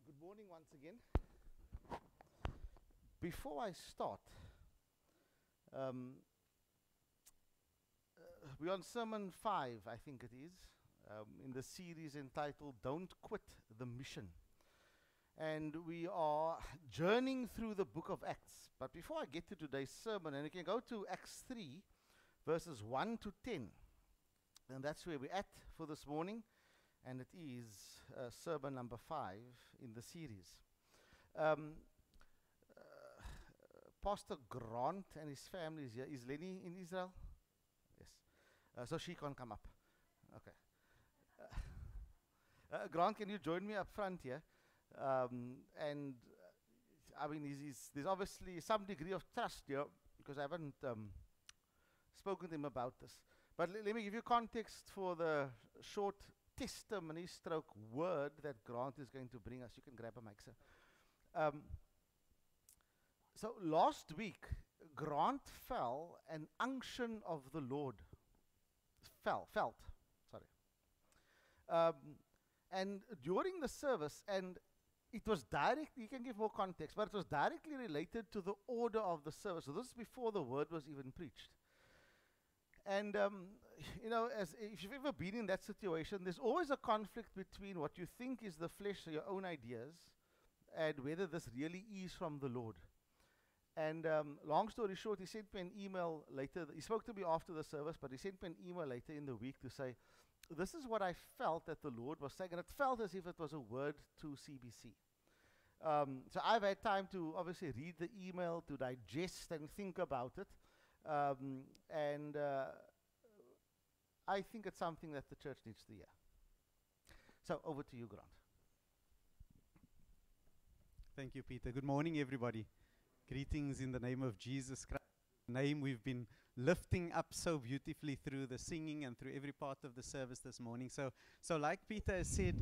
Good morning once again. Before I start, um, we're on Sermon 5, I think it is, in the series entitled Don't Quit the Mission. And we are journeying through the book of Acts. But before I get to today's sermon, and you can go to Acts 3, verses 1 to 10. And that's where we're at for this morning. And it is sermon number 5 in the series. Pastor Grant and his family is here. Is Lenny in Israel? Yes. So she can't come up. Okay. Grant, can you join me up front here? I mean, there's obviously some degree of trust here because I haven't spoken to him about this. But let me give you context for the short testimony stroke word that Grant is going to bring us. You can grab a mic, sir. So last week, Grant felt an unction of the Lord. Felt. And during the service, and it was direct, you can give more context, but it was directly related to the order of the service. So this is before the word was even preached. And, as if you've ever been in that situation, there's always a conflict between what you think is the flesh, or your own ideas, and whether this really is from the Lord. And long story short, he sent me an email later. He spoke to me after the service, but he sent me an email later in the week to say, this is what I felt that the Lord was saying. And it felt as if it was a word to CBC. So I've had time to obviously read the email, to digest and think about it. And I think it's something that the church needs to hear. So over to you, Grant. Thank you, Peter. Good morning, everybody. Greetings in the name of Jesus Christ, the name we've been lifting up so beautifully through the singing and through every part of the service this morning. So like Peter has said,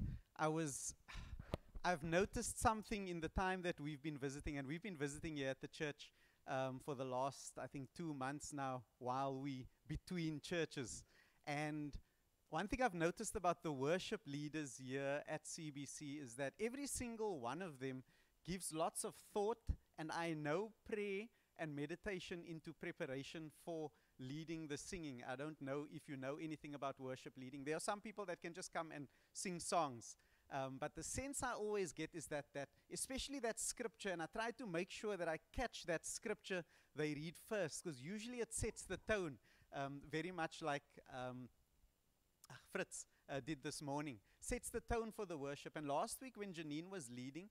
I've noticed something in the time that we've been visiting, and we've been visiting here at the church for the last, I think, 2 months now, while we between churches. And one thing I've noticed about the worship leaders here at CBC is that every single one of them gives lots of thought, and I know prayer and meditation into preparation for leading the singing. I don't know if you know anything about worship leading. There are some people that can just come and sing songs. But the sense I always get is that especially that scripture, and I try to make sure that I catch that scripture they read first, because usually it sets the tone, very much like Fritz did this morning. Sets the tone for the worship. And last week when Janine was leading,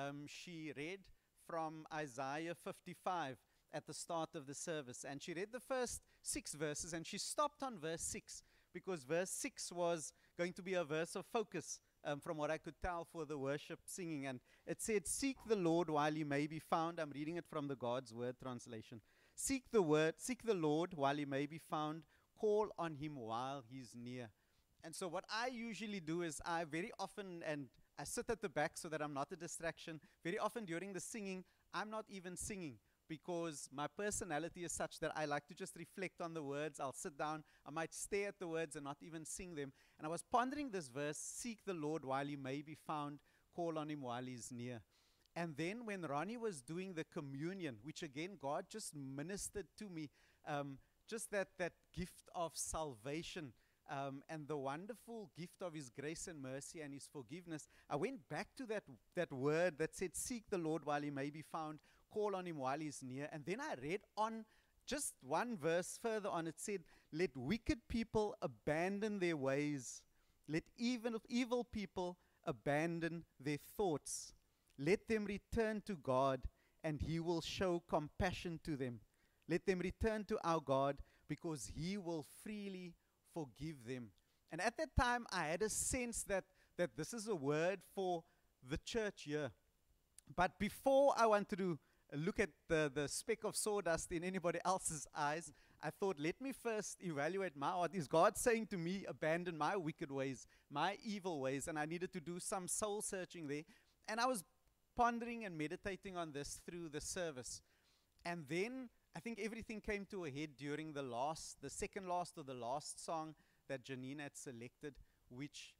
she read from Isaiah 55 at the start of the service. And she read the first 6 verses, and she stopped on verse 6, because verse 6 was going to be a verse of focus, from what I could tell, for the worship singing. And it said, "Seek the Lord while he may be found." I'm reading it from the God's Word translation. Seek the Lord while he may be found. Call on him while he's near. And so what I usually do is I very often, and I sit at the back so that I'm not a distraction. Very often during the singing, I'm not even singing, because my personality is such that I like to just reflect on the words. I'll sit down, I might stare at the words and not even sing them. And I was pondering this verse, "Seek the Lord while he may be found, call on him while he's near." And then when Ronnie was doing the communion, which again, God just ministered to me, just that gift of salvation, and the wonderful gift of his grace and mercy and his forgiveness, I went back to that word that said, "Seek the Lord while he may be found, call on him while he's near." And then I read on, just one verse further on, it said, "Let wicked people abandon their ways. Let evil people abandon their thoughts. Let them return to God, and he will show compassion to them. Let them return to our God, because he will freely forgive them." And at that time, I had a sense that this is a word for the church here. But before I wanted to look at the speck of sawdust in anybody else's eyes, I thought, let me first evaluate my heart. Is God saying to me, abandon my wicked ways, my evil ways? And I needed to do some soul searching there. And I was pondering and meditating on this through the service. And then I think everything came to a head during the second last or the last song that Janine had selected, which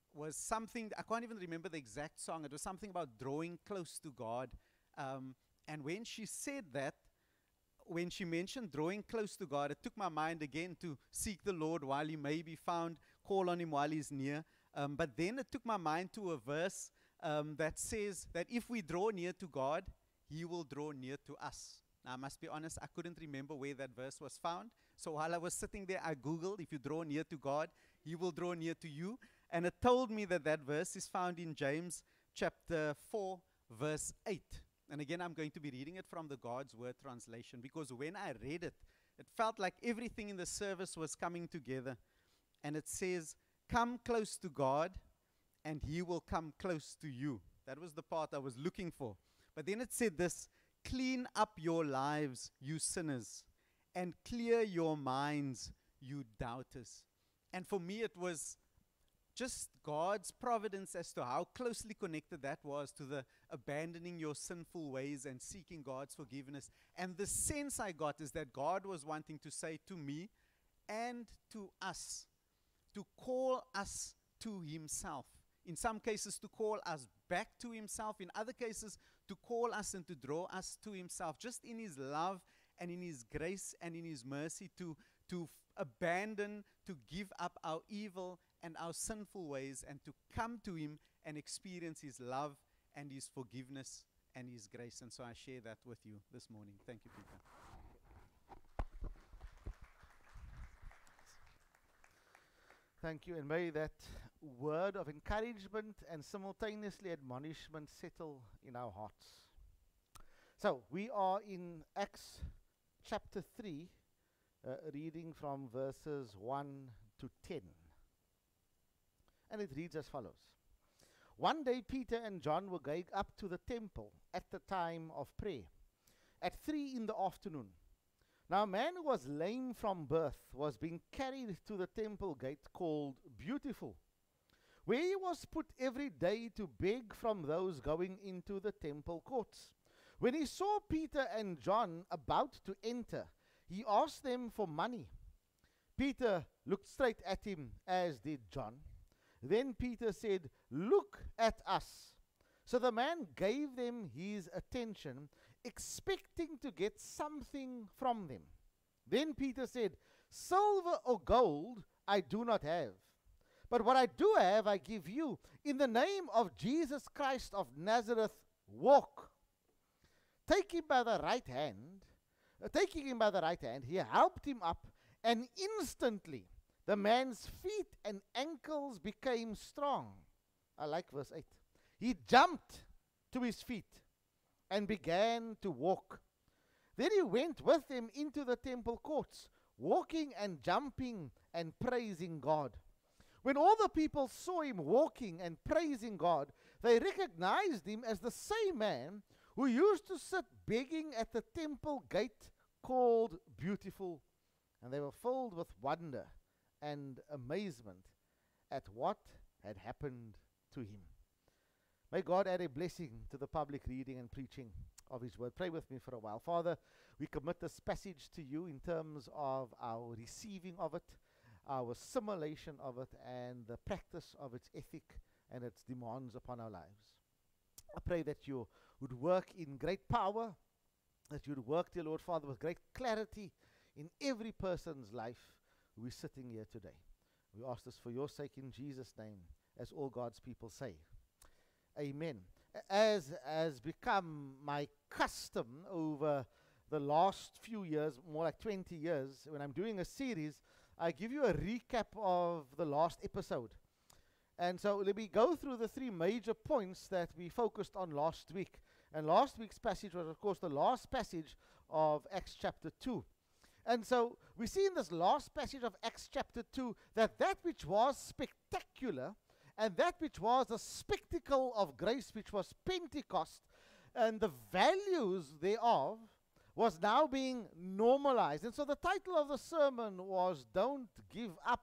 was something, I can't even remember the exact song. It was something about drawing close to God. And when she said that, when she mentioned drawing close to God, it took my mind again to seek the Lord while he may be found, call on him while he's near. But then it took my mind to a verse that says that if we draw near to God, he will draw near to us. Now, I must be honest, I couldn't remember where that verse was found. So while I was sitting there, I Googled, if you draw near to God, he will draw near to you. And it told me that that verse is found in James chapter 4, verse 8. And again, I'm going to be reading it from the God's Word translation, because when I read it, it felt like everything in the service was coming together. And it says, come close to God, and he will come close to you. That was the part I was looking for. But then it said this, clean up your lives, you sinners, and clear your minds, you doubters. And for me, it was just God's providence as to how closely connected that was to the abandoning your sinful ways and seeking God's forgiveness. And the sense I got is that God was wanting to say to me and to us, to call us to himself. In some cases, to call us back to himself. In other cases, to call us and to draw us to himself. Just in his love and in his grace and in his mercy to abandon, to give up our evil and our sinful ways, and to come to him and experience his love and his forgiveness and his grace. And so I share that with you this morning. Thank you, Peter. Thank you, and may that word of encouragement and simultaneously admonishment settle in our hearts. So, we are in Acts chapter 3, reading from verses 1 to 10. And it reads as follows. One day Peter and John were going up to the temple at the time of prayer, at 3 in the afternoon. Now a man who was lame from birth was being carried to the temple gate called Beautiful, where he was put every day to beg from those going into the temple courts. When he saw Peter and John about to enter, he asked them for money. Peter looked straight at him, as did John. Then Peter said, "Look at us." So the man gave them his attention, expecting to get something from them. Then Peter said, "Silver or gold I do not have, but what I do have I give you. In the name of Jesus Christ of Nazareth, walk." Taking him by the right hand, he helped him up, and instantly the man's feet and ankles became strong. I like verse 8. He jumped to his feet and began to walk. Then he went with them into the temple courts, walking and jumping and praising God. When all the people saw him walking and praising God, they recognized him as the same man who used to sit begging at the temple gate called Beautiful. And they were filled with wonder and amazement at what had happened to him. May God add a blessing to the public reading and preaching of his word. Pray with me for a while. Father, we commit this passage to you in terms of our receiving of it, our assimilation of it, and the practice of its ethic and its demands upon our lives. I pray that you would work in great power, that you would work, dear Lord Father, with great clarity in every person's life who is sitting here today. We ask this for your sake in Jesus' name, as all God's people say. Amen. As has become my custom over the last few years, more like 20 years, when I'm doing a series, I give you a recap of the last episode. And so let me go through the 3 major points that we focused on last week. And last week's passage was, of course, the last passage of Acts chapter 2. And so we see in this last passage of Acts chapter 2 that which was spectacular and that which was a spectacle of grace, which was Pentecost, and the values thereof was now being normalized. And so the title of the sermon was Don't Give Up.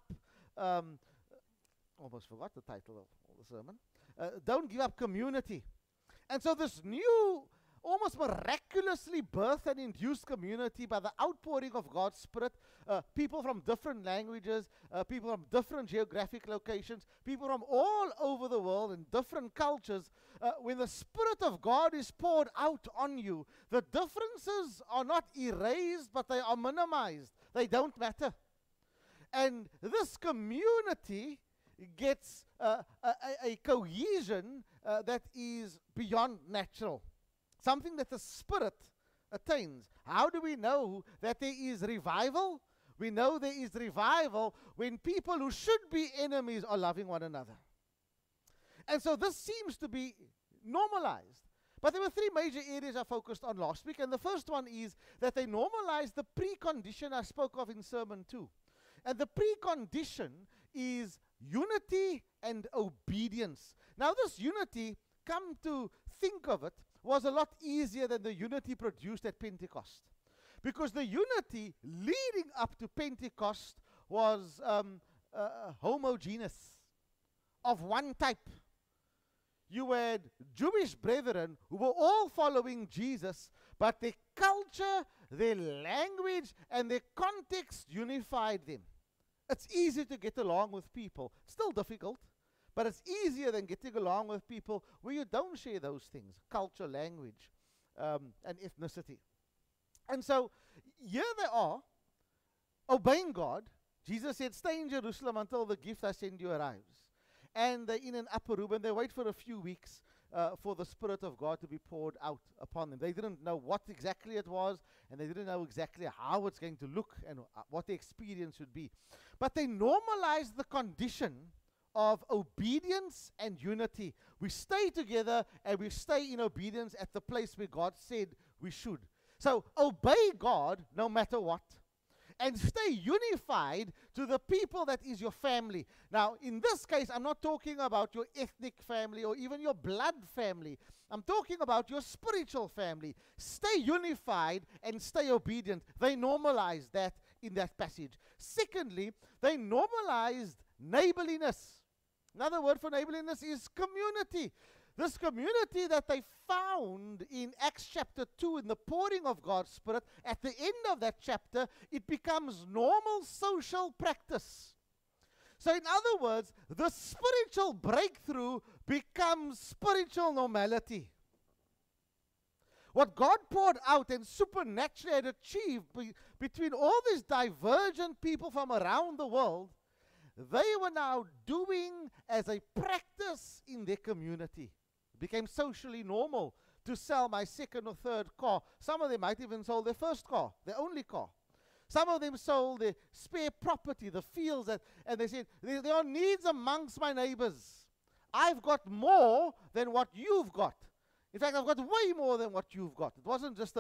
Almost forgot the title of the sermon. Don't Give Up Community. And so this new almost miraculously birthed and induced community by the outpouring of God's Spirit. People from different languages, people from different geographic locations, people from all over the world and different cultures. When the Spirit of God is poured out on you, the differences are not erased, but they are minimized. They don't matter. And this community gets a cohesion that is beyond natural, something that the Spirit attains. How do we know that there is revival? We know there is revival when people who should be enemies are loving one another. And so this seems to be normalized. But there were three major areas I focused on last week, and the first one is that they normalized the precondition I spoke of in Sermon 2. And the precondition is unity and obedience. Now this unity, come to think of it, was a lot easier than the unity produced at Pentecost. Because the unity leading up to Pentecost was homogeneous, of one type. You had Jewish brethren who were all following Jesus, but their culture, their language, and their context unified them. It's easy to get along with people. Still difficult, but it's easier than getting along with people where you don't share those things: culture, language, and ethnicity. And so here they are, obeying God. Jesus said, "Stay in Jerusalem until the gift I send you arrives." And they're in an upper room, and they wait for a few weeks for the Spirit of God to be poured out upon them. They didn't know what exactly it was, and they didn't know exactly how it's going to look and what the experience would be. But they normalized the condition of obedience and unity. We stay together, and we stay in obedience at the place where God said we should. So obey God no matter what, and stay unified to the people that is your family. Now, in this case, I'm not talking about your ethnic family or even your blood family. I'm talking about your spiritual family. Stay unified and stay obedient. They normalized that in that passage. Secondly, they normalized neighborliness. Another word for neighborliness is community. This community that they found in Acts chapter 2, in the pouring of God's Spirit, at the end of that chapter, it becomes normal social practice. So in other words, the spiritual breakthrough becomes spiritual normality. What God poured out and supernaturally had achieved between all these divergent people from around the world, they were now doing as a practice in their community. It became socially normal to sell my second or third car. Some of them might even sold their first car, their only car. Some of them sold their spare property, the fields, and they said, there are needs amongst my neighbors. I've got more than what you've got. In fact, I've got way more than what you've got. It wasn't just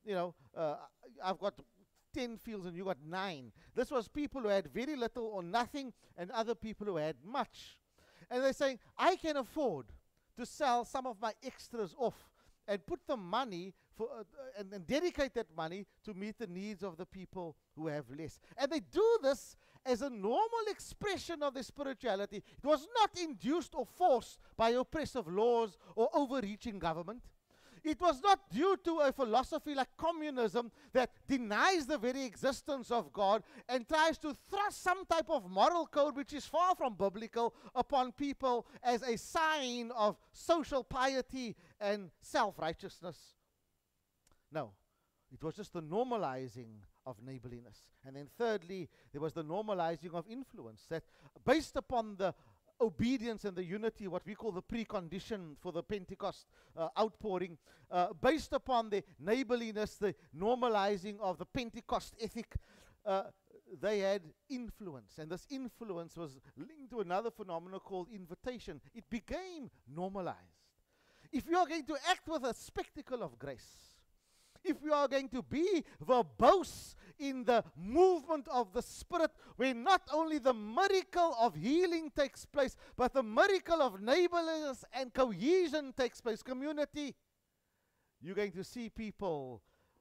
I've got 10 fields and you got 9. This was people who had very little or nothing, and other people who had much. And they're saying, I can afford to sell some of my extras off and put the money for and dedicate that money to meet the needs of the people who have less. And they do this as a normal expression of their spirituality. It was not induced or forced by oppressive laws or overreaching government. It was not due to a philosophy like communism that denies the very existence of God and tries to thrust some type of moral code which is far from biblical upon people as a sign of social piety and self-righteousness. No, it was just the normalizing of neighborliness. And then thirdly, there was the normalizing of influence, that based upon the obedience and the unity, what we call the precondition for the Pentecost outpouring, based upon the neighborliness, the normalizing of the Pentecost ethic, they had influence. And this influence was linked to another phenomenon called invitation. It became normalized. If you are going to act with a spectacle of grace, if we are going to be verbose in the movement of the Spirit, where not only the miracle of healing takes place, but the miracle of neighborliness and cohesion takes place, community, you're going to see people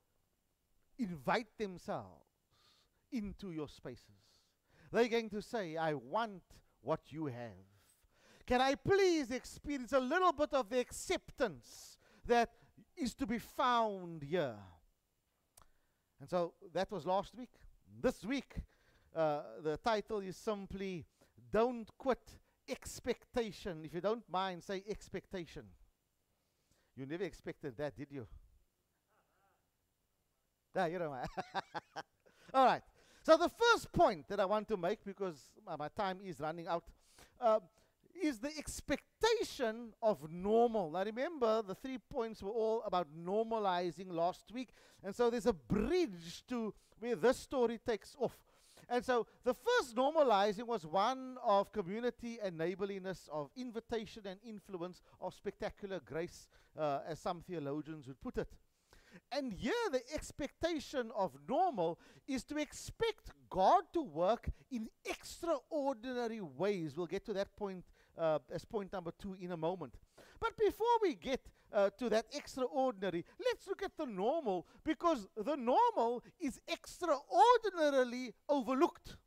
invite themselves into your spaces. They're going to say, I want what you have. Can I please experience a little bit of the acceptance that is to be found here. And so that was last week. This week, the title is simply Don't Quit Expectation. If you don't mind, say expectation. You never expected that, did you? You know. All right. So the first point that I want to make, because my time is running out, is the expectation of normal. Now remember, the 3 points were all about normalizing last week. And so there's a bridge to where this story takes off. And so the first normalizing was one of community and neighborliness, of invitation and influence, of spectacular grace, as some theologians would put it. And here the expectation of normal is to expect God to work in extraordinary ways. We'll get to that point as point number 2 in a moment. But before we get to that extraordinary, let's look at the normal, because the normal is extraordinarily overlooked.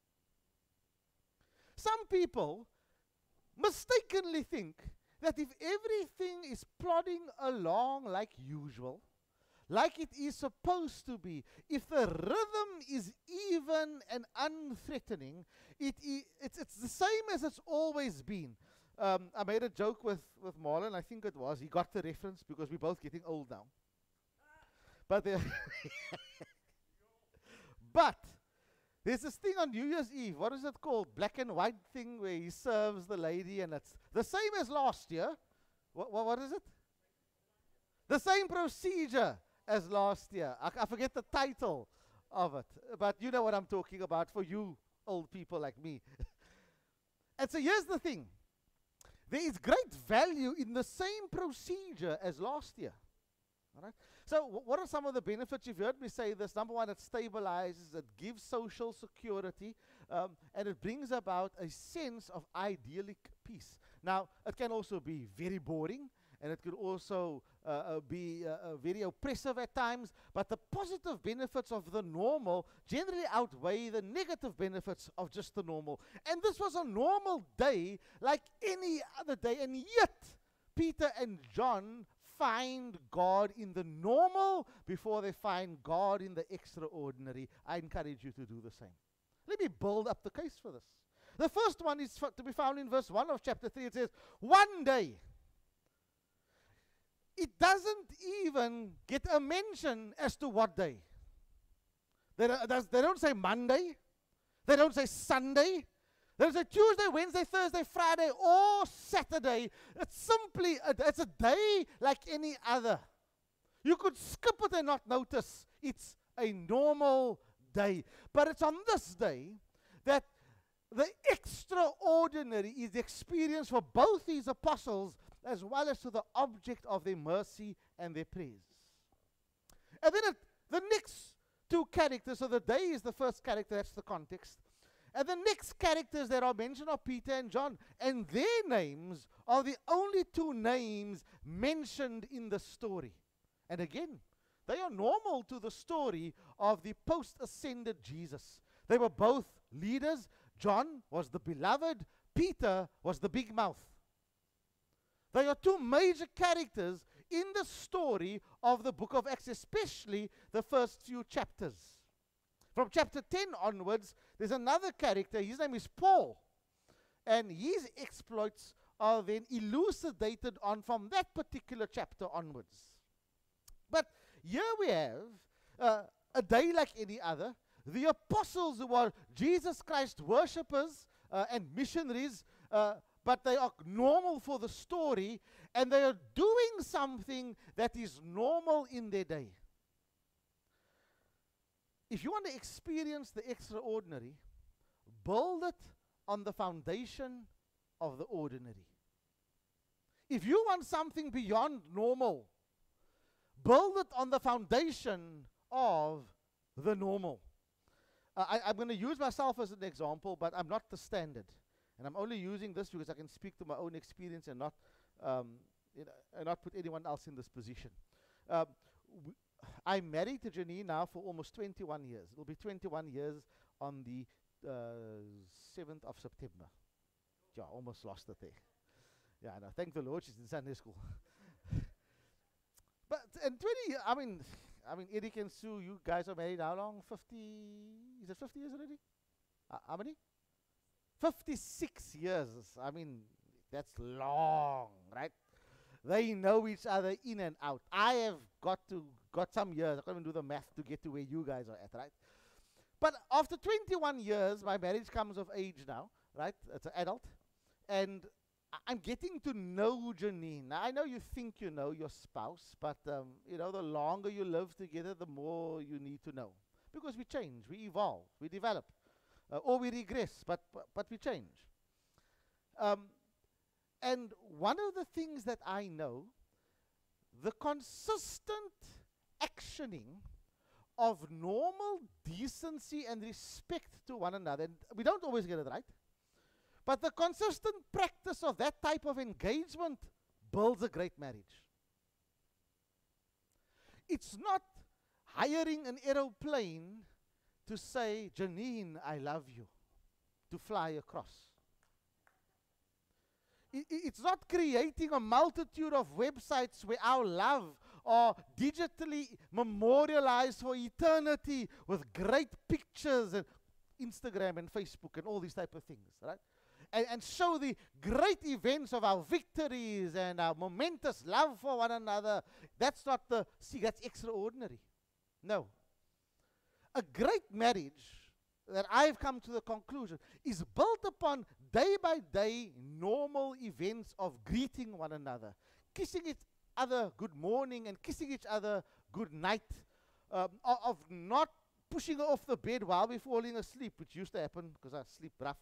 Some people mistakenly think that if everything is plodding along like usual, like it is supposed to be, if the rhythm is even and unthreatening, it's the same as it's always been. I made a joke with Marlon, I think it was. He got the reference because we're both getting old now. But there's this thing on New Year's Eve. What is it called? Black and white thing where he serves the lady, and it's the same as last year. What is it? The same procedure as last year. I forget the title of it, but you know what I'm talking about for you old people like me. And so here's the thing. There is great value in the same procedure as last year. All right? So what are some of the benefits? You've heard me say this. Number one, it stabilizes, it gives social security, and it brings about a sense of idyllic peace. Now, it can also be very boring, and it could also be very oppressive at times, but the positive benefits of the normal generally outweigh the negative benefits of just the normal. And this was a normal day like any other day, and yet Peter and John find God in the normal before they find God in the extraordinary. I encourage you to do the same. Let me build up the case for this. The first one is to be found in verse 1 of chapter 3. It says, one day. It doesn't even get a mention as to what day. They don't say Monday. They don't say Sunday. They don't say Tuesday, Wednesday, Thursday, Friday, or Saturday. It's simply, it's a day like any other. You could skip it and not notice. It's a normal day. But it's on this day that the extraordinary is experienced for both these apostles, as well as to the object of their mercy and their praise. And then the next two characters, so the day is the first character, that's the context. And the next characters that are mentioned are Peter and John, and their names are the only two names mentioned in the story. And again, they are normal to the story of the post-ascended Jesus. They were both leaders. John was the beloved, Peter was the big mouth. They are two major characters in the story of the book of Acts, especially the first few chapters. From chapter 10 onwards, there's another character. His name is Paul. And his exploits are then elucidated on from that particular chapter onwards. But here we have a day like any other. The apostles, who are Jesus Christ worshippers and missionaries, but they are normal for the story, and they are doing something that is normal in their day. If you want to experience the extraordinary, build it on the foundation of the ordinary. If you want something beyond normal, build it on the foundation of the normal. I'm going to use myself as an example, but I'm not the standard. And I'm only using this because I can speak to my own experience and not put anyone else in this position. I'm married to Janine now for almost 21 years. It'll be 21 years on the 7th of September. Yeah, almost lost it there. Yeah, no, thank the Lord she's in Sunday school. But and 20, I mean, Eric and Sue, you guys are married how long? 50, is it 50 years already? How many? 56 years. I mean, that's long, right? They know each other in and out. I have got some years. I can't even do the math to get to where you guys are at, right? But after 21 years, my marriage comes of age now, right? It's an adult. And I'm getting to know Janine. Now, I know you think you know your spouse, but the longer you live together, the more you need to know. Because we change, we evolve, we develop, or we regress, but we change. And one of the things that I know, the consistent actioning of normal decency and respect to one another, and we don't always get it right, but the consistent practice of that type of engagement builds a great marriage. It's not hiring an aeroplane to say, Janine, I love you, to fly across. It's not creating a multitude of websites where our love are digitally memorialized for eternity with great pictures and Instagram and Facebook and all these type of things, right? And show the great events of our victories and our momentous love for one another. That's not that's extraordinary. No. A great marriage, that I've come to the conclusion, is built upon day by day normal events of greeting one another, kissing each other good morning and kissing each other good night, of not pushing off the bed while we're falling asleep, which used to happen because I sleep rough.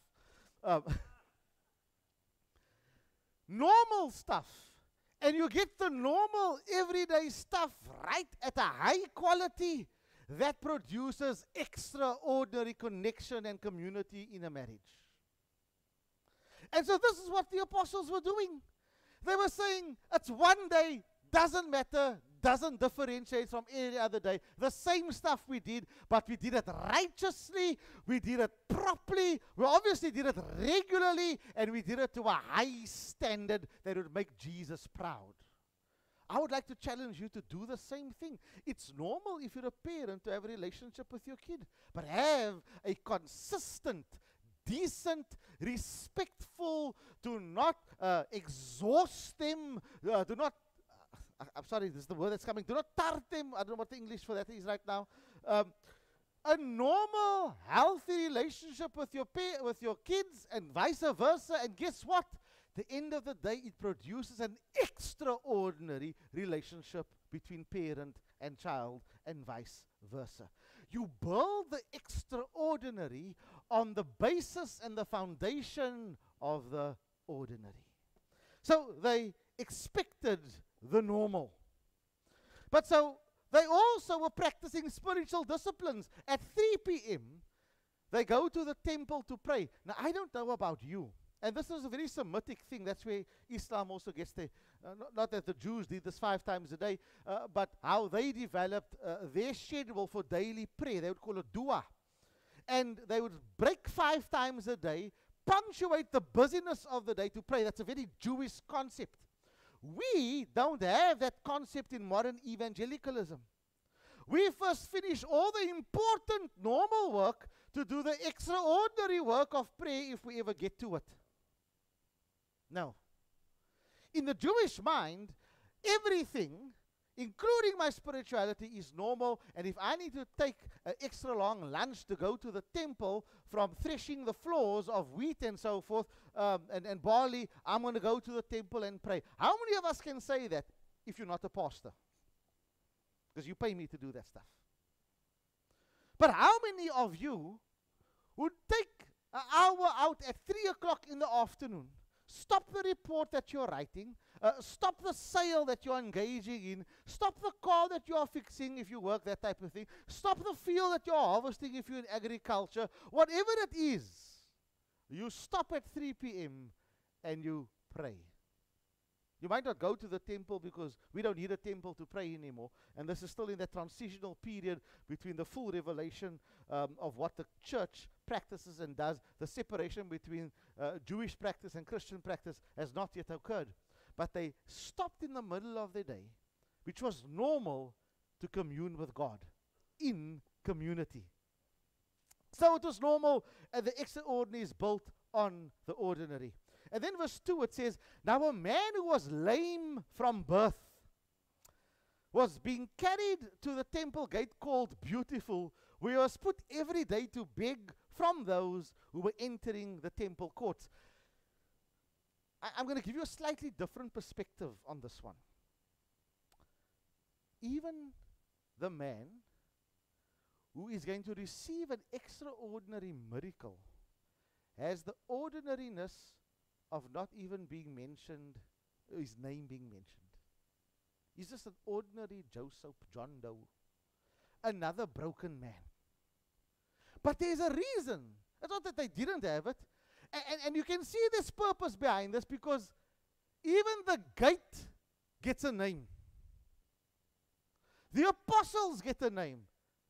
Normal stuff. And you get the normal everyday stuff right at a high quality that produces extraordinary connection and community in a marriage. And so this is what the apostles were doing. They were saying, it's one day, doesn't matter, doesn't differentiate from any other day. The same stuff we did, but we did it righteously, we did it properly, we obviously did it regularly, and we did it to a high standard that would make Jesus proud. I would like to challenge you to do the same thing. It's normal if you're a parent to have a relationship with your kid, but have a consistent, decent, respectful, do not exhaust them, do not, I'm sorry, this is the word that's coming, do not tart them, I don't know what the English for that is right now. A normal, healthy relationship with your kids and vice versa, and guess what? The end of the day, it produces an extraordinary relationship between parent and child and vice versa. You build the extraordinary on the basis and the foundation of the ordinary. So they expected the normal. But so they also were practicing spiritual disciplines. At 3 p.m., they go to the temple to pray. Now, I don't know about you. And this is a very Semitic thing. That's where Islam also gets there. Not that the Jews did this 5 times a day, but how they developed their schedule for daily prayer. They would call it dua. And they would break 5 times a day, punctuate the busyness of the day to pray. That's a very Jewish concept. We don't have that concept in modern evangelicalism. We first finish all the important normal work to do the extraordinary work of prayer if we ever get to it. No. In the Jewish mind, everything, including my spirituality, is normal. And if I need to take an extra long lunch to go to the temple from threshing the floors of wheat and so forth, and barley, I'm going to go to the temple and pray. How many of us can say that if you're not a pastor? Because you pay me to do that stuff. But how many of you would take an hour out at 3 o'clock in the afternoon, stop the report that you're writing, stop the sale that you're engaging in, stop the car that you are fixing if you work, that type of thing, stop the field that you're harvesting if you're in agriculture, whatever it is, you stop at 3 p.m. and you pray. You might not go to the temple because we don't need a temple to pray anymore. And this is still in that transitional period between the full revelation of what the church practices and does. The separation between Jewish practice and Christian practice has not yet occurred. But they stopped in the middle of the day which was normal to commune with God in community. So it was normal, and the extraordinary is built on the ordinary. And then verse 2, it says, now a man who was lame from birth was being carried to the temple gate called Beautiful, where he was put every day to beg from those who were entering the temple courts. I'm going to give you a slightly different perspective on this one. Even the man who is going to receive an extraordinary miracle has the ordinariness of not even being mentioned, his name being mentioned. He's just an ordinary Joseph, John Doe, another broken man. But there's a reason. It's not that they didn't have it. And you can see this purpose behind this, because even the gate gets a name. The apostles get a name.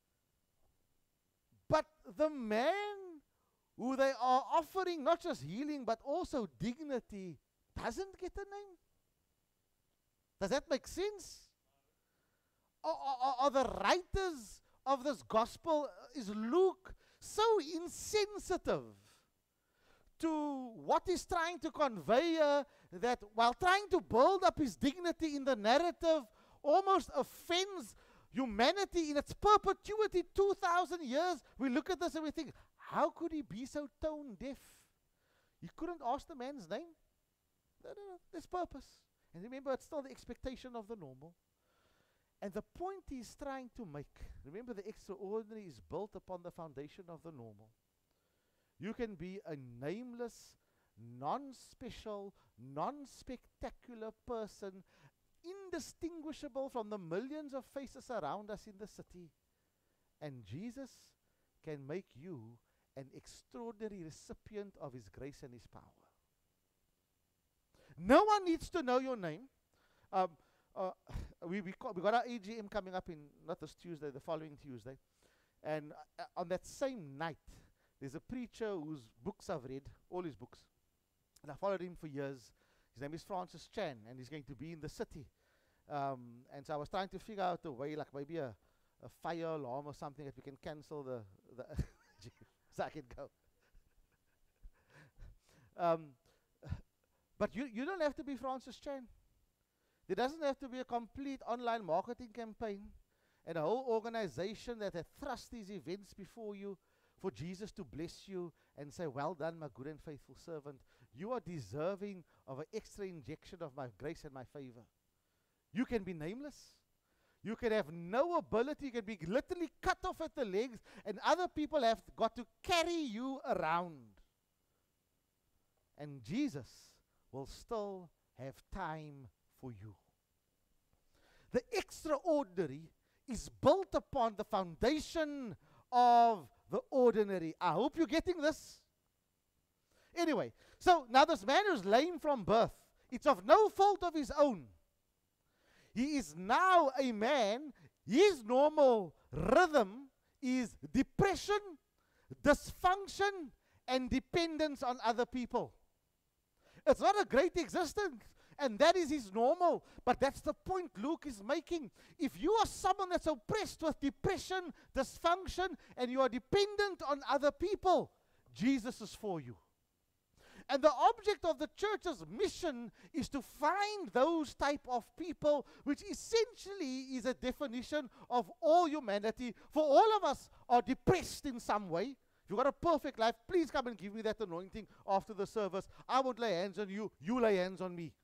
But the man who they are offering not just healing but also dignity doesn't get a name. Does that make sense? Are the writers of this gospel, is Luke so insensitive to what he's trying to convey that while trying to build up his dignity in the narrative, almost offends humanity in its perpetuity, 2,000 years. We look at this and we think, how could he be so tone deaf? He couldn't ask the man's name. No, there's purpose. And remember, it's still the expectation of the normal. And the point he's trying to make, remember, the extraordinary is built upon the foundation of the normal. You can be a nameless, non-special, non-spectacular person, indistinguishable from the millions of faces around us in the city. And Jesus can make you an extraordinary recipient of His grace and His power. No one needs to know your name. We got our AGM coming up in, not this Tuesday, the following Tuesday. And on that same night, there's a preacher whose books I've read, all his books. And I followed him for years. His name is Francis Chan, and he's going to be in the city. And so I was trying to figure out a way, like maybe a fire alarm or something, that we can cancel the so I can go. But you don't have to be Francis Chan. There doesn't have to be a complete online marketing campaign and a whole organization that has thrust these events before you for Jesus to bless you and say, well done, my good and faithful servant. You are deserving of an extra injection of my grace and my favor. You can be nameless. You can have no ability. You can be literally cut off at the legs, and other people have got to carry you around. And Jesus will still have time for you. The extraordinary is built upon the foundation of the ordinary. I hope you're getting this. Anyway, so now this man who's lame from birth, it's of no fault of his own. He is now a man, his normal rhythm is depression, dysfunction, and dependence on other people. It's not a great existence, and that is his normal. But that's the point Luke is making. If you are someone that's oppressed with depression, dysfunction, and you are dependent on other people, Jesus is for you. And the object of the church's mission is to find those type of people, which essentially is a definition of all humanity. For all of us are depressed in some way. If you've got a perfect life, please come and give me that anointing after the service. I won't lay hands on you, you lay hands on me.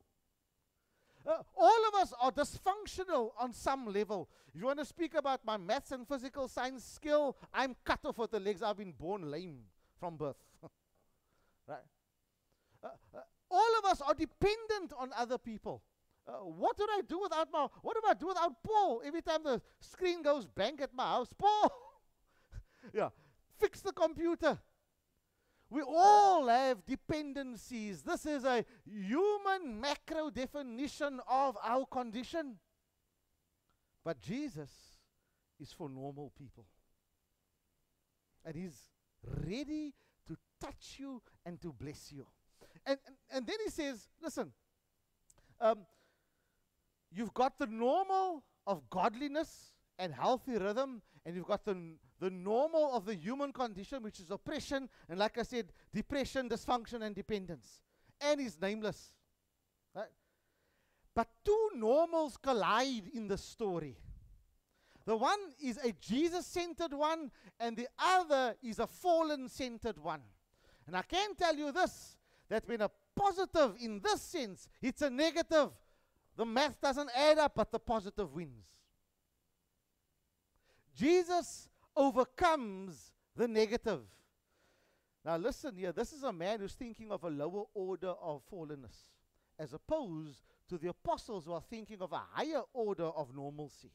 All of us are dysfunctional on some level. If you want to speak about my maths and physical science skill, I'm cut off at the legs. I've been born lame from birth. Right? All of us are dependent on other people. What do I do without Paul? Every time the screen goes blank at my house, Paul, yeah, fix the computer. We all have dependencies. This is a human macro definition of our condition. But Jesus is for normal people. And He's ready to touch you and to bless you. And then He says, listen, you've got the normal of godliness and healthy rhythm, and you've got the normal of the human condition, which is oppression, and like I said, depression, dysfunction, and dependence. And is nameless. Right? But two normals collide in the story. The one is a Jesus-centered one, and the other is a fallen-centered one. And I can tell you this, that when a positive in this sense hits a negative, the math doesn't add up, but the positive wins. Jesus overcomes the negative. Now listen here, this is a man who's thinking of a lower order of fallenness, as opposed to the apostles who are thinking of a higher order of normalcy.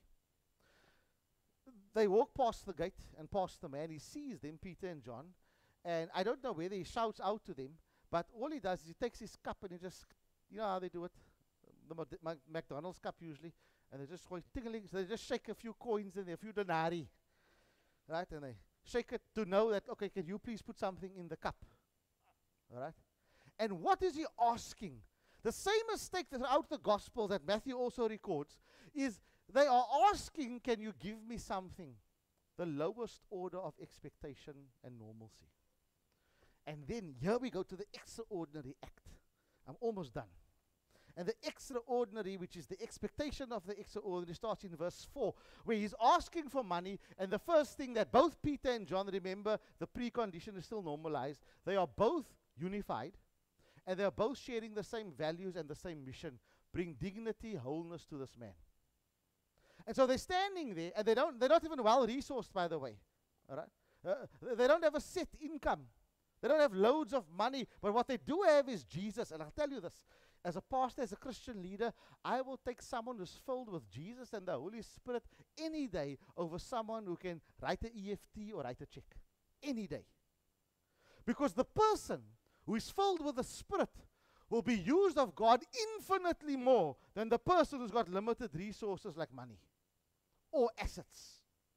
They walk past the gate and past the man. He sees them, Peter and John, and I don't know whether he shouts out to them, but all he does is he takes his cup and he just, you know how they do it, the McDonald's cup usually, and they just go tingling, so they just shake a few coins in there, a few denarii, right, and they shake it to know that, okay, can you please put something in the cup, all right? And what is he asking? The same mistake throughout the Gospels that Matthew also records is they are asking, can you give me something? The lowest order of expectation and normalcy. And then here we go to the extraordinary act. I'm almost done. And the extraordinary, which is the expectation of the extraordinary, starts in verse 4, where he's asking for money, and the first thing that both Peter and John, remember, the precondition is still normalized. They are both unified, and they are both sharing the same values and the same mission. Bring dignity, wholeness to this man. And so they're standing there, and they're not even well resourced, by the way. All right? They don't have a set income. They don't have loads of money, but what they do have is Jesus. And I'll tell you this, as a pastor, as a Christian leader, I will take someone who's filled with Jesus and the Holy Spirit any day over someone who can write an EFT or write a check. Any day. Because the person who is filled with the Spirit will be used of God infinitely more than the person who's got limited resources like money or assets.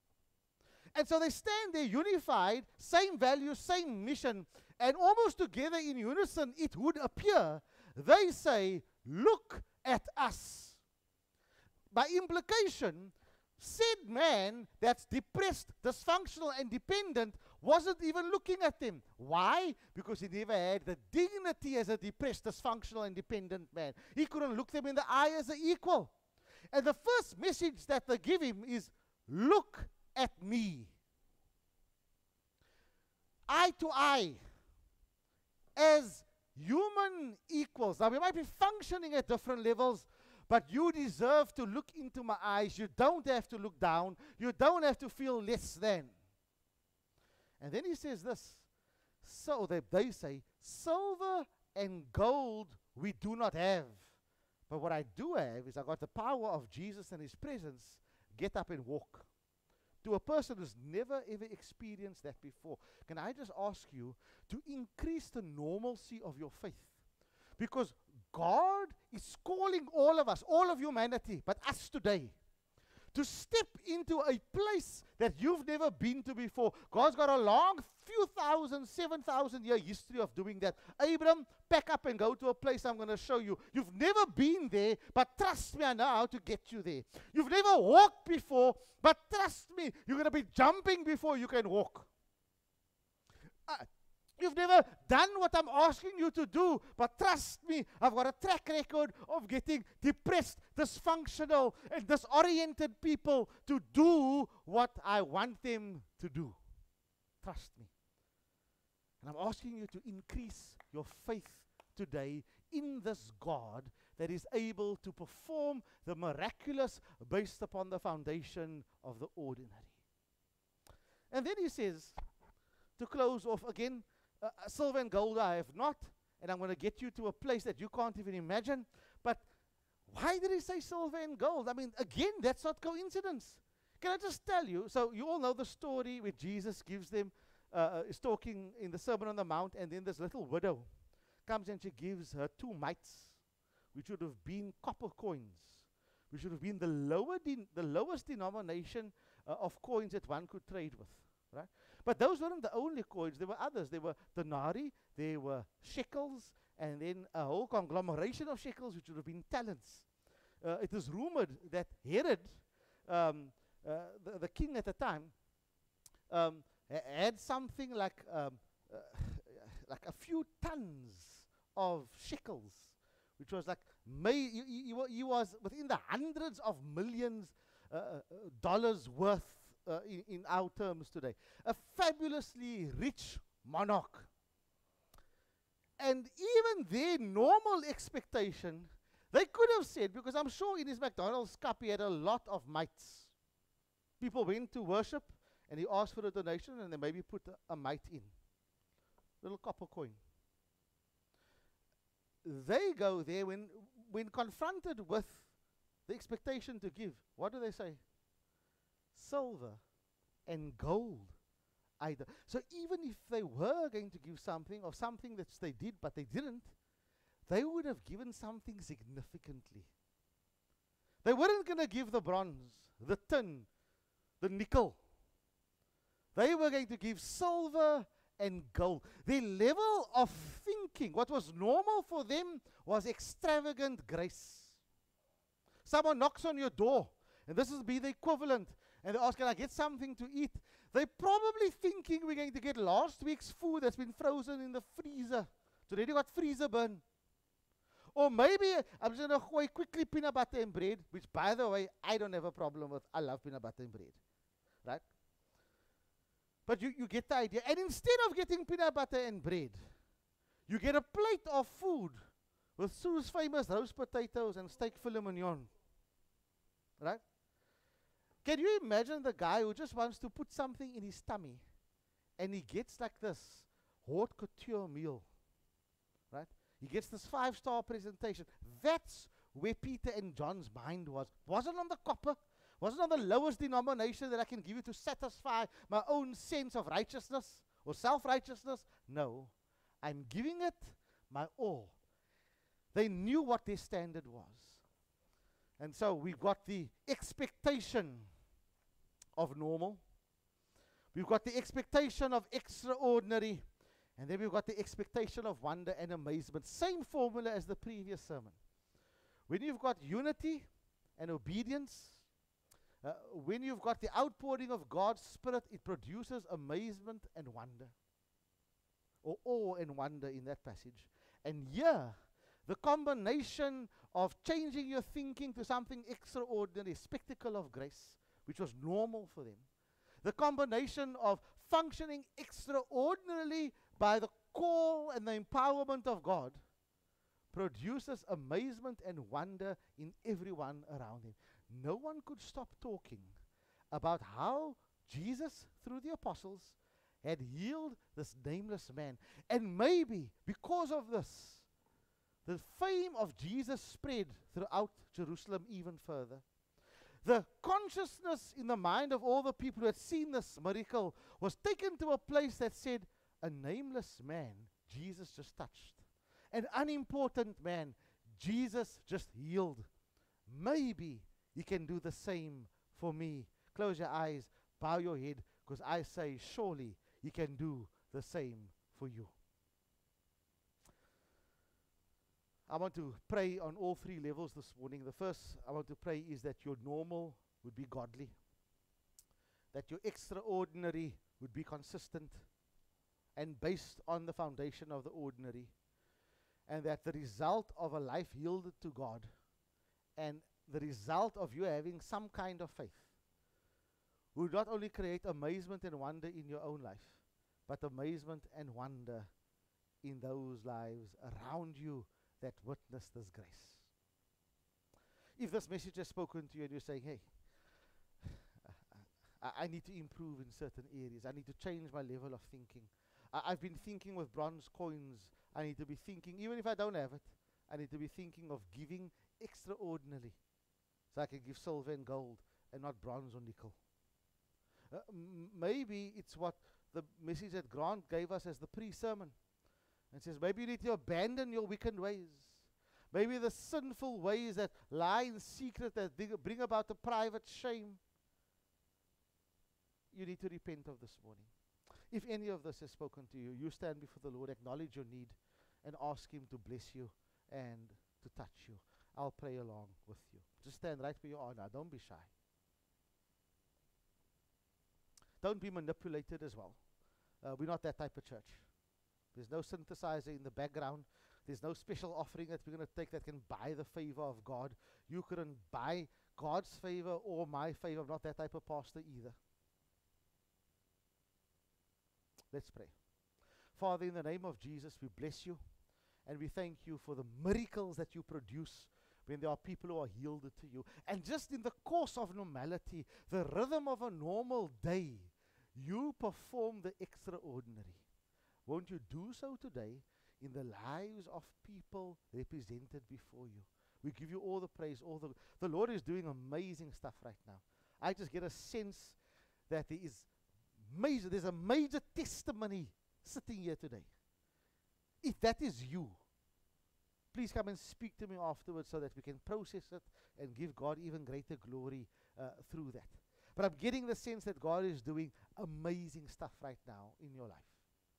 And so they stand there unified, same values, same mission, and almost together in unison, it would appear, they say, look at us. By implication, said man that's depressed, dysfunctional, and dependent wasn't even looking at them. Why? Because he never had the dignity as a depressed, dysfunctional, and dependent man. He couldn't look them in the eye as an equal. And the first message that they give him is, look at me. Eye to eye. As human equals. Now, we might be functioning at different levels, but you deserve to look into my eyes. You don't have to look down. You don't have to feel less than. And then he says this, so they say, silver and gold we do not have. But what I do have is I got the power of Jesus and his presence. Get up and walk. To a person who's never ever experienced that before, can I just ask you to increase the normalcy of your faith? Because God is calling all of us, all of humanity, but us today, to step into a place that you've never been to before. God's got a long few thousand, 7,000 year history of doing that. Abram, pack up and go to a place I'm going to show you. You've never been there, but trust me, I know how to get you there. You've never walked before, but trust me, you're going to be jumping before you can walk. You've never done what I'm asking you to do, but trust me, I've got a track record of getting depressed, dysfunctional, and disoriented people to do what I want them to do. Trust me. And I'm asking you to increase your faith today in this God that is able to perform the miraculous based upon the foundation of the ordinary. And then he says, to close off again, silver and gold I have not, and I'm going to get you to a place that you can't even imagine. But why did he say silver and gold? I mean, again, that's not coincidence. Can I just tell you? So you all know the story where Jesus gives them, is talking in the Sermon on the Mount, and then this little widow comes and she gives her 2 mites, which would have been copper coins, which would have been the lowest denomination of coins that one could trade with, right? But those weren't the only coins. There were others. There were denarii, there were shekels, and then a whole conglomeration of shekels, which would have been talents. it is rumored that Herod, the king at the time, had something like a few tons of shekels, which was like he was within the hundreds of millions dollars worth in our terms today. A fabulously rich monarch. And even their normal expectation, they could have said, because I'm sure in his McDonald's cup he had a lot of mites. People went to worship and he asked for a donation and they maybe put a mite in. Little copper coin. They go there when confronted with the expectation to give. What do they say? Silver and gold. Either. So even if they were going to give something, or something that they did but they didn't, they would have given something significantly. They weren't going to give the bronze, the tin, the nickel. They were going to give silver and gold. Their level of thinking, what was normal for them, was extravagant grace. Someone knocks on your door, and this will be the equivalent, and they ask, can I get something to eat? They're probably thinking we're going to get last week's food that's been frozen in the freezer. It's already got freezer burn. Or maybe I'm just going to go quickly peanut butter and bread, which, by the way, I don't have a problem with. I love peanut butter and bread. Right? But you get the idea. And instead of getting peanut butter and bread, you get a plate of food with Sue's famous roast potatoes and steak filet mignon. Right? Can you imagine the guy who just wants to put something in his tummy and he gets like this haute couture meal, right? He gets this 5-star presentation. That's where Peter and John's mind was. Wasn't on the copper, wasn't on the lowest denomination that I can give you to satisfy my own sense of righteousness or self-righteousness. No, I'm giving it my all. They knew what their standard was. And so we've got the expectation of normal. We've got the expectation of extraordinary. And then we've got the expectation of wonder and amazement. Same formula as the previous sermon. When you've got unity and obedience, when you've got the outpouring of God's Spirit, it produces amazement and wonder. Or awe and wonder in that passage. And here, the combination of changing your thinking to something extraordinary, spectacle of grace, which was normal for them. The combination of functioning extraordinarily by the call and the empowerment of God produces amazement and wonder in everyone around him. No one could stop talking about how Jesus, through the apostles, had healed this nameless man. And maybe because of this, the fame of Jesus spread throughout Jerusalem even further. The consciousness in the mind of all the people who had seen this miracle was taken to a place that said, a nameless man, Jesus just touched. An unimportant man, Jesus just healed. Maybe he can do the same for me. Close your eyes, bow your head, because I say, surely he can do the same for you. I want to pray on all 3 levels this morning. The first I want to pray is that your normal would be godly, that your extraordinary would be consistent and based on the foundation of the ordinary, and that the result of a life yielded to God and the result of you having some kind of faith would not only create amazement and wonder in your own life, but amazement and wonder in those lives around you that witness this grace. If this message has spoken to you and you're saying, hey, I need to improve in certain areas, I need to change my level of thinking. I've been thinking with bronze coins, I need to be thinking, even if I don't have it, I need to be thinking of giving extraordinarily, so I can give silver and gold and not bronze or nickel. Maybe it's what the message that Grant gave us as the pre-sermon. And says, maybe you need to abandon your wicked ways. Maybe the sinful ways that lie in secret, that bring about a private shame. You need to repent of this morning. If any of this has spoken to you, you stand before the Lord, acknowledge your need, and ask him to bless you and to touch you. I'll pray along with you. Just stand right where you are now. Don't be shy. Don't be manipulated as well. We're not that type of church. There's no synthesizer in the background. There's no special offering that we're going to take that can buy the favor of God. You couldn't buy God's favor or my favor. I'm not that type of pastor either. Let's pray. Father, in the name of Jesus, we bless you and we thank you for the miracles that you produce when there are people who are yielded to you. And just in the course of normality, the rhythm of a normal day, you perform the extraordinary. Won't you do so today in the lives of people represented before you? We give you all the praise. The Lord is doing amazing stuff right now. I just get a sense that there's a major testimony sitting here today. If that is you, please come and speak to me afterwards so that we can process it and give God even greater glory through that. But I'm getting the sense that God is doing amazing stuff right now in your life.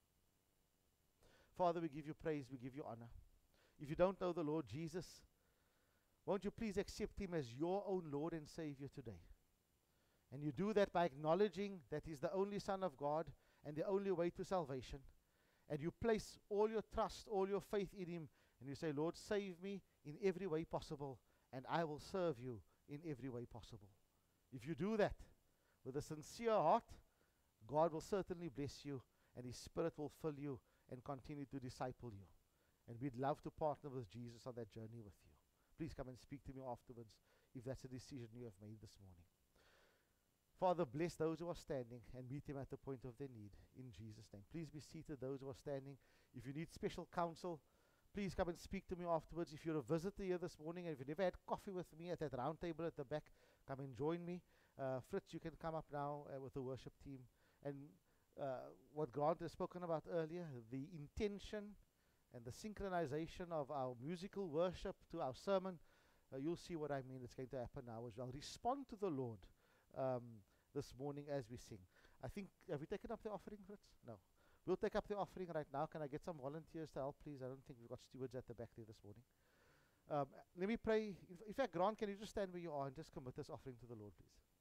Father, we give you praise, we give you honor. If you don't know the Lord Jesus, won't you please accept him as your own Lord and Savior today? And you do that by acknowledging that he's the only Son of God and the only way to salvation. And you place all your trust, all your faith in him, and you say, Lord, save me in every way possible, and I will serve you in every way possible. If you do that with a sincere heart, God will certainly bless you, and his Spirit will fill you and continue to disciple you. And we'd love to partner with Jesus on that journey with you. Please come and speak to me afterwards if that's a decision you have made this morning. Father, bless those who are standing and meet them at the point of their need in Jesus' name. Please be seated, those who are standing. If you need special counsel, please come and speak to me afterwards. If you're a visitor here this morning and if you've never had coffee with me at that round table at the back, come and join me. Fritz, you can come up now with the worship team. And what Grant has spoken about earlier, the intention and the synchronization of our musical worship to our sermon, you'll see what I mean. It's going to happen now as well. Respond to the Lord this morning as we sing. I think, have we taken up the offering, Fritz? No. We'll take up the offering right now. Can I get some volunteers to help, please? I don't think we've got stewards at the back there this morning. Let me pray. In fact, Grant, can you just stand where you are and just commit this offering to the Lord, please?